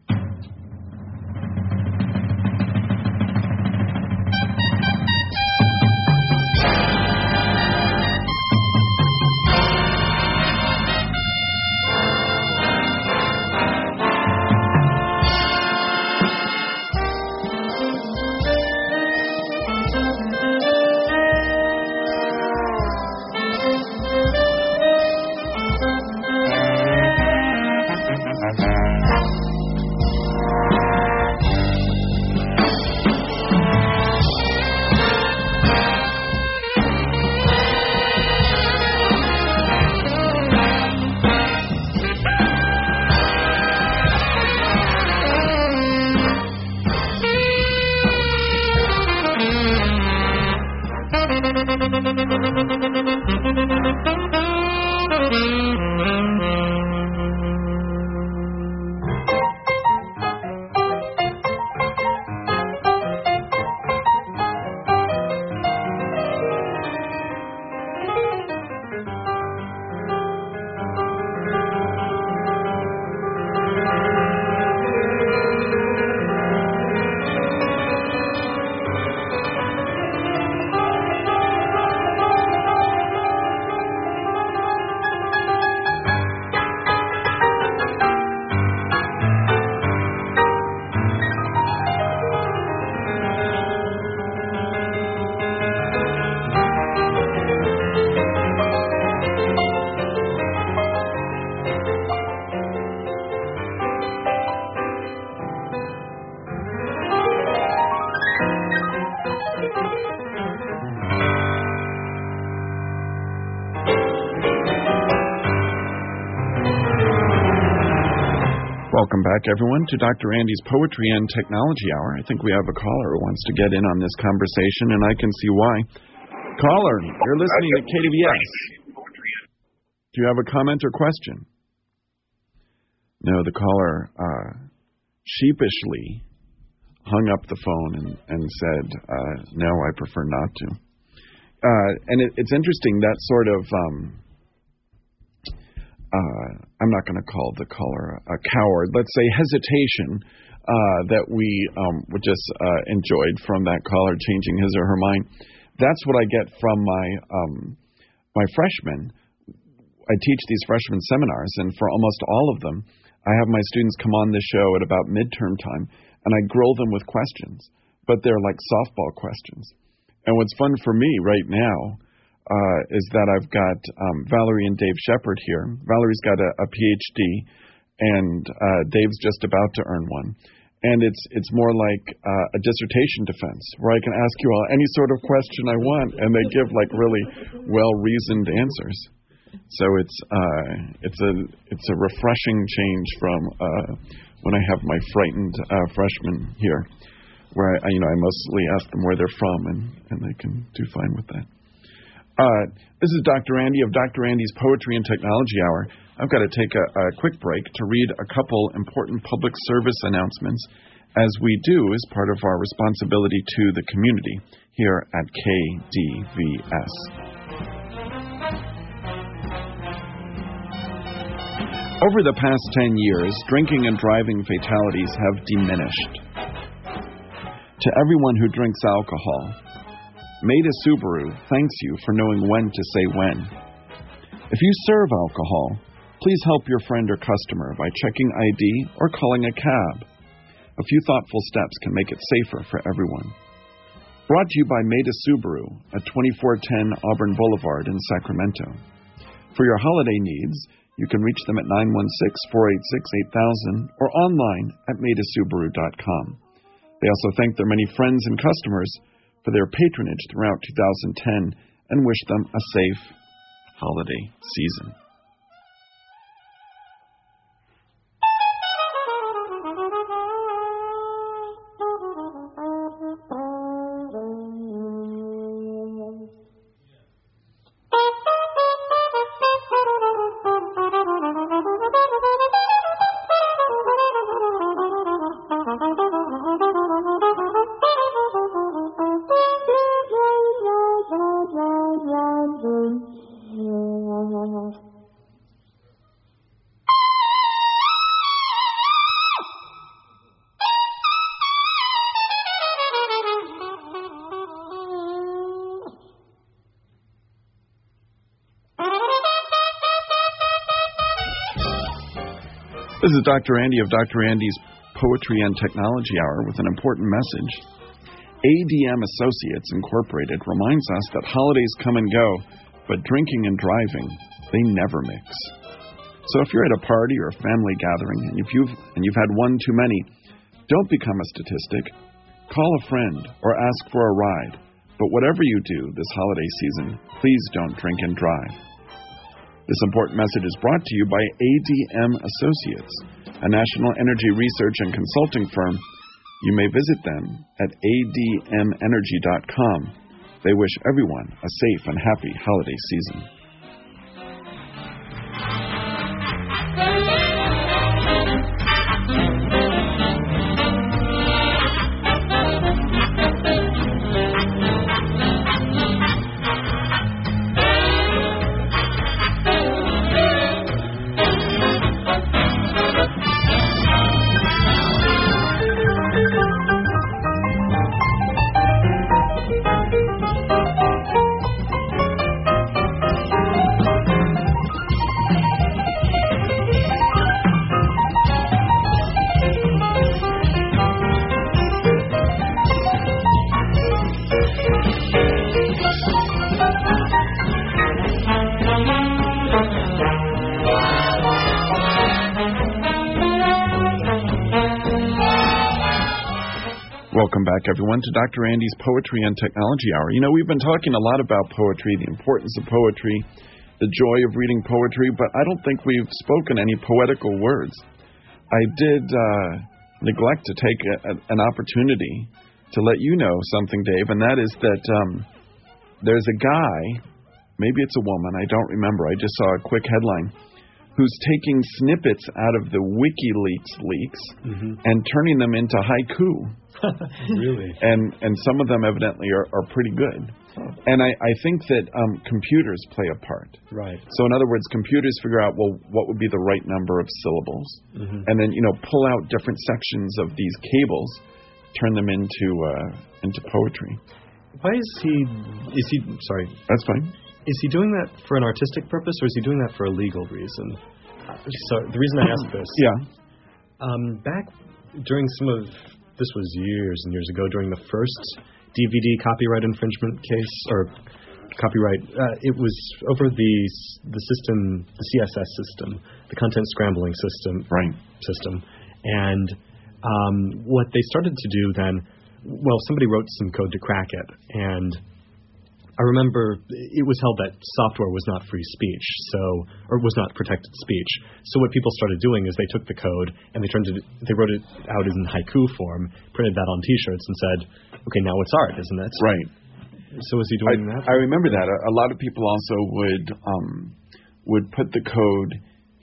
Welcome back, everyone, to Doctor Andy's Poetry and Technology Hour. I think we have a caller who wants to get in on this conversation, and I can see why. Caller, you're listening to K D V S. Do you have a comment or question? No, the caller uh, sheepishly hung up the phone and, and said, uh, no, I prefer not to. Uh, and it, it's interesting, that sort of... Um, Uh, I'm not going to call the caller a coward, let's say hesitation uh, that we um, just uh, enjoyed from that caller changing his or her mind. That's what I get from my um, my freshmen. I teach these freshman seminars, and for almost all of them, I have my students come on the show at about midterm time, and I grill them with questions, but they're like softball questions. And what's fun for me right now Uh, is that I've got um, Valerie and Dave Shepard here. Valerie's got a, a P H D, and uh, Dave's just about to earn one. And it's it's more like uh, a dissertation defense, where I can ask you all any sort of question I want, and they give like really well-reasoned answers. So it's uh, it's a it's a refreshing change from uh, when I have my frightened uh, freshmen here, where I, you know I mostly ask them where they're from, and, and they can do fine with that. Uh, this is Doctor Andy of Doctor Andy's Poetry and Technology Hour. I've got to take a, a quick break to read a couple important public service announcements, as we do as part of our responsibility to the community here at K D V S. Over the past ten years, drinking and driving fatalities have diminished. To everyone who drinks alcohol, Maida Subaru thanks you for knowing when to say when. If you serve alcohol, please help your friend or customer by checking I D or calling a cab. A few thoughtful steps can make it safer for everyone. Brought to you by Maida Subaru at twenty-four ten Auburn Boulevard in Sacramento. For your holiday needs, you can reach them at nine one six, four eight six, eight thousand or online at maida subaru dot com. They also thank their many friends and customers for their patronage throughout two thousand ten and wish them a safe holiday season. This is Doctor Andy of Doctor Andy's Poetry and Technology Hour with an important message. A D M Associates Incorporated reminds us that holidays come and go, but drinking and driving, they never mix. So if you're at a party or a family gathering and if you've, and you've had one too many, don't become a statistic. Call a friend or ask for a ride. But whatever you do this holiday season, please don't drink and drive. This important message is brought to you by A D M Associates, a national energy research and consulting firm. You may visit them at a d m energy dot com. They wish everyone a safe and happy holiday season. Welcome back, everyone, to Doctor Andy's Poetry and Technology Hour. You know, we've been talking a lot about poetry, the importance of poetry, the joy of reading poetry, but I don't think we've spoken any poetical words. I did uh, neglect to take a, a, an opportunity to let you know something, Dave, and that is that um, there's a guy, maybe it's a woman, I don't remember, I just saw a quick headline, who's taking snippets out of the WikiLeaks leaks mm-hmm. and turning them into haiku. Really? And and some of them evidently are, are pretty good. Oh. And I, I think that um, computers play a part. Right. So in other words, computers figure out, well, what would be the right number of syllables, mm-hmm. and then, you know, pull out different sections of these cables, turn them into uh, into poetry. Why is he, is he, sorry. That's fine. Is he doing that for an artistic purpose, or is he doing that for a legal reason? So the reason I ask this. Yeah. Um, back during some of, this was years and years ago, during the first D V D copyright infringement case, or copyright, uh, it was over the the system, the C S S system, the content scrambling system. Right. System. And um, what they started to do then, well, somebody wrote some code to crack it, and I remember it was held that software was not free speech, so or was not protected speech. So what people started doing is they took the code and they turned it, they wrote it out in haiku form, printed that on T-shirts, and said, "Okay, now it's art, isn't it?" Right. So is he doing I, that? I remember that. A, a lot of people also would um, would put the code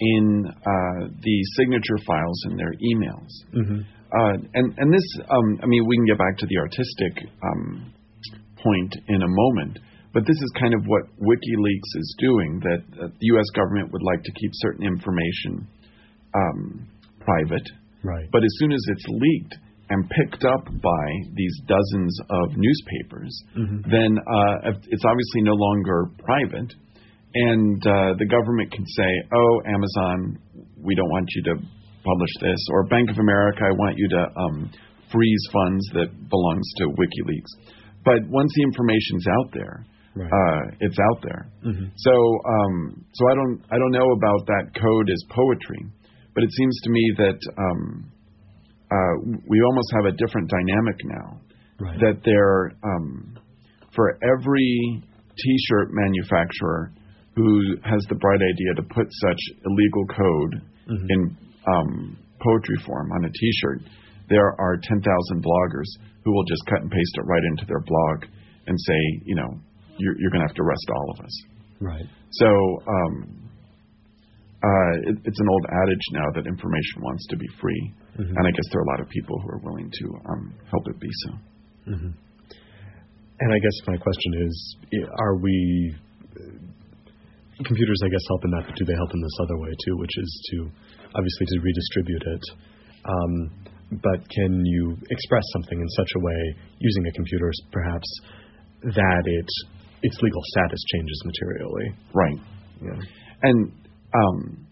in uh, the signature files in their emails. Mm-hmm. Uh, and, and this, um, I mean, we can get back to the artistic um, point in a moment, but this is kind of what WikiLeaks is doing, that uh, the U S government would like to keep certain information um, private. Right. But as soon as it's leaked and picked up by these dozens of newspapers, mm-hmm. then uh, it's obviously no longer private. And uh, the government can say, oh, Amazon, we don't want you to publish this. Or Bank of America, I want you to um, freeze funds that belongs to WikiLeaks. But once the information's out there, right. uh, it's out there. Mm-hmm. So, um, so I don't, I don't know about that code as poetry, but it seems to me that um, uh, we almost have a different dynamic now. Right. That there, um, for every T-shirt manufacturer who has the bright idea to put such illegal code mm-hmm. in um, poetry form on a T-shirt, there are ten thousand bloggers who will just cut and paste it right into their blog and say, you know, you're, you're going to have to arrest all of us. Right. So um, uh, it, it's an old adage now that information wants to be free, mm-hmm. and I guess there are a lot of people who are willing to um, help it be so. Mm-hmm. And I guess my question is, are we... Computers, I guess, help in that, but do they help in this other way, too, which is to, obviously, to redistribute it. Um, but can you express something in such a way, using a computer, perhaps, that it its legal status changes materially? Right. Yeah. And um,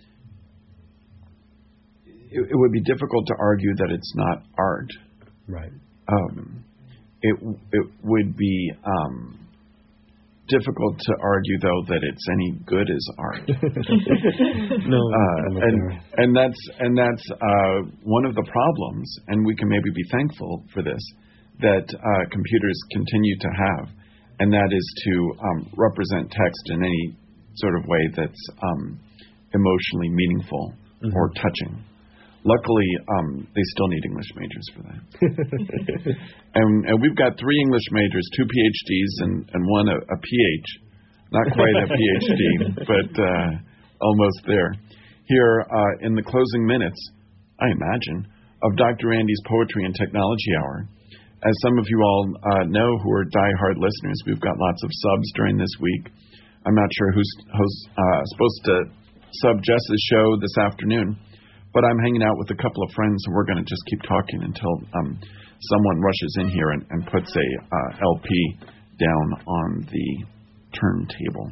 it, it would be difficult to argue that it's not art. Right. Um, it, it would be... Um, difficult to argue, though, that it's any good as art. no, uh, and and that's and that's uh, one of the problems, and we can maybe be thankful for this, that uh, computers continue to have, and that is to um, represent text in any sort of way that's um, emotionally meaningful mm-hmm. or touching. Luckily, um, they still need English majors for that. and, and we've got three English majors, two P H Ds, and, and one a, a P H. Not quite a P H D, but uh, almost there. Here uh, in the closing minutes, I imagine, of Doctor Andy's Poetry and Technology Hour. As some of you all uh, know who are diehard listeners, we've got lots of subs during this week. I'm not sure who's, who's uh, supposed to sub Jess's show this afternoon. But I'm hanging out with a couple of friends, and we're going to just keep talking until um, someone rushes in here and, and puts a uh, L P down on the turntable.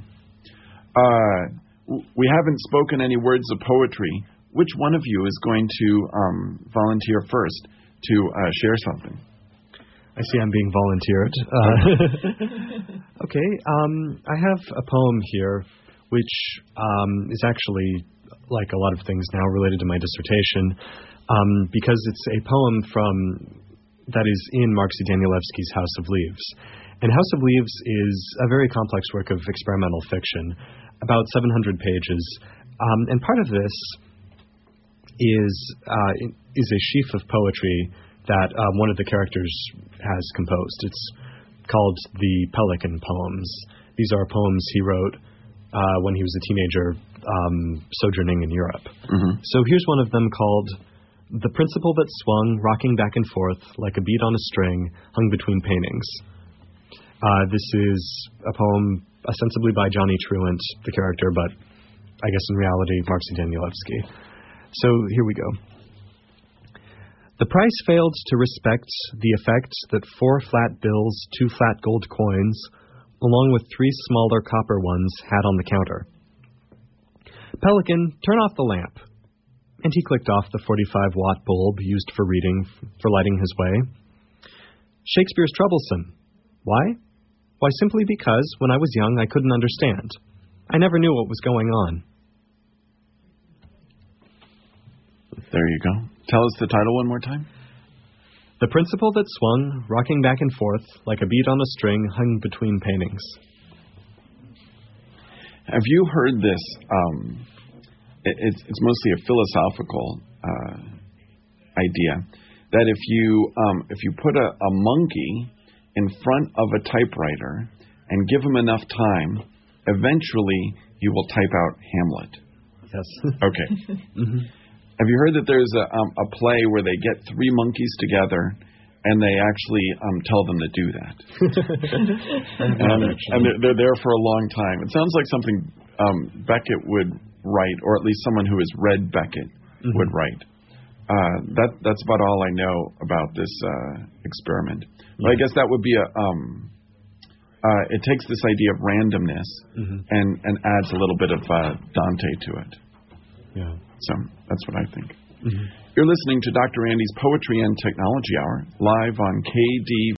Uh, we haven't spoken any words of poetry. Which one of you is going to um, volunteer first to uh, share something? I see I'm being volunteered. Uh, okay, um, I have a poem here, which um, is actually... like a lot of things now related to my dissertation, um, because it's a poem from that is in Marksy Danielewski's House of Leaves. And House of Leaves is a very complex work of experimental fiction, about seven hundred pages. Um, and part of this is uh, is a sheaf of poetry that uh, one of the characters has composed. It's called the Pelican Poems. These are poems he wrote uh, when he was a teenager, Um, sojourning in Europe. Mm-hmm. So here's one of them called The Principle That Swung, Rocking Back and Forth, Like a Bead on a String, Hung Between Paintings. Uh, this is a poem ostensibly by Johnny Truant, the character, but I guess in reality, Marksy Danielewski. So here we go. The price failed to respect the effect that four flat bills, two flat gold coins, along with three smaller copper ones, had on the counter. Pelican, turn off the lamp. And he clicked off the forty-five watt bulb used for reading, for lighting his way. Shakespeare's troublesome. Why? Why, simply because, when I was young, I couldn't understand. I never knew what was going on. There you go. Tell us the title one more time. The Principle That Swung, Rocking Back and Forth, Like a Bead on a String, Hung Between Paintings. Have you heard this? Um, it, it's, it's mostly a philosophical uh, idea that if you um, if you put a, a monkey in front of a typewriter and give him enough time, eventually he will type out Hamlet. Yes. Okay. Mm-hmm. Have you heard that there's a, um, a play where they get three monkeys together and they actually um, tell them to do that? and and they're, they're there for a long time. It sounds like something um, Beckett would write, or at least someone who has read Beckett mm-hmm. would write. Uh, that that's about all I know about this uh, experiment. But yeah. I guess that would be a. Um, uh, it takes this idea of randomness mm-hmm. and and adds a little bit of uh, Dante to it. Yeah. So that's what I think. Mm-hmm. You're listening to Doctor Andy's Poetry and Technology Hour live on K D V S.